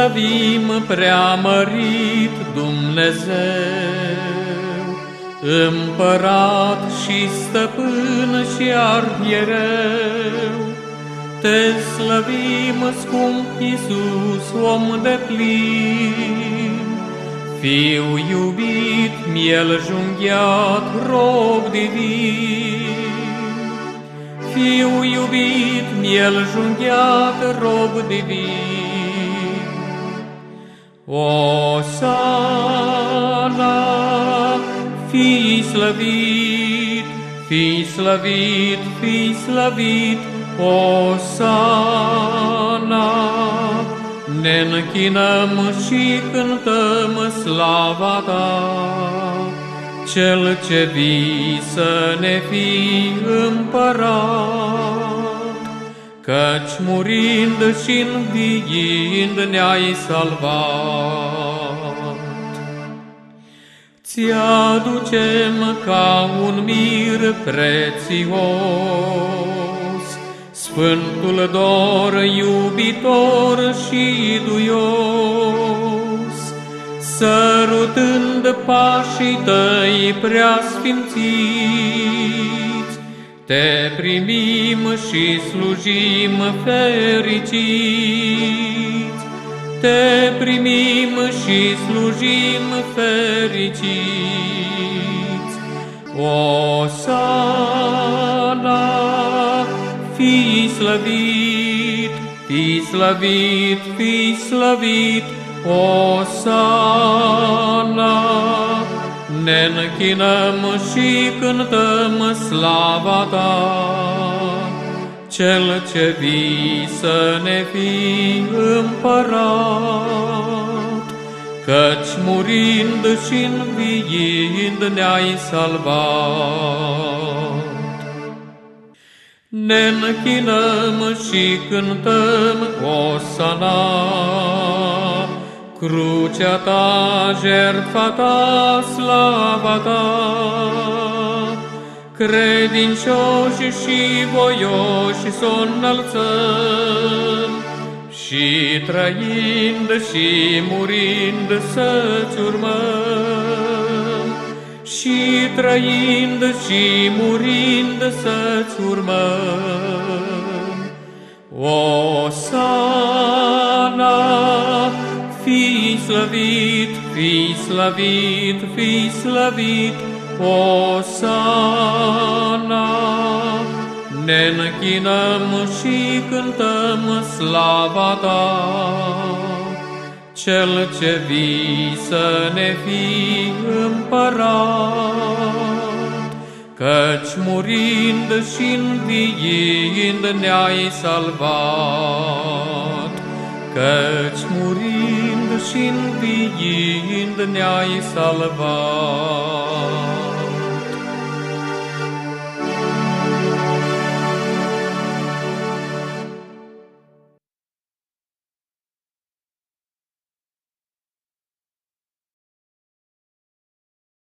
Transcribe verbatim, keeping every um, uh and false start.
slăvim preamărit Dumnezeu, Împărat și Stăpân și Arhiereu. Te slăvim, scump Iisus, om de plin, Fiu iubit, mieljunghiat, rob divin. Fiu iubit, mieljunghiat, rob divin. Osana, fii slăvit, fii slăvit, fii slăvit, Osana. Ne închinăm și cântăm slava Ta, Cel ce vii să ne fii împărat, căci murind și înviind ne-ai salvat. Ți-aducem ca un mir prețios, Sfântul dor iubitor și duios, sărutând pașii Tăi preasfințiți, Te primim și slujim fericiți. Te primim și slujim fericiți. Osana, fii slăvit, fii slăvit, fii slăvit, Osana. Ne închinăm și cântăm slava Ta, Cel ce vii să ne fii împărat, căci murind și înviind ne-ai salvat. Ne închinăm și cântăm Osana, crucea Ta, jertfa Ta, slava Ta. Credincioși și voioși s-o înălțăm, și trăind și murind să-Ți urmăm. Și trăind și murind să-Ți urmăm. Osana, fii slăvit, fii slăvit, fii slăvit, Osana. Ne închinăm și cântăm slava Ta, Cel ce vii să ne fii împărat, căci murind și înviind ne-ai salvat. Căci murind și înviind ne-ai salvat.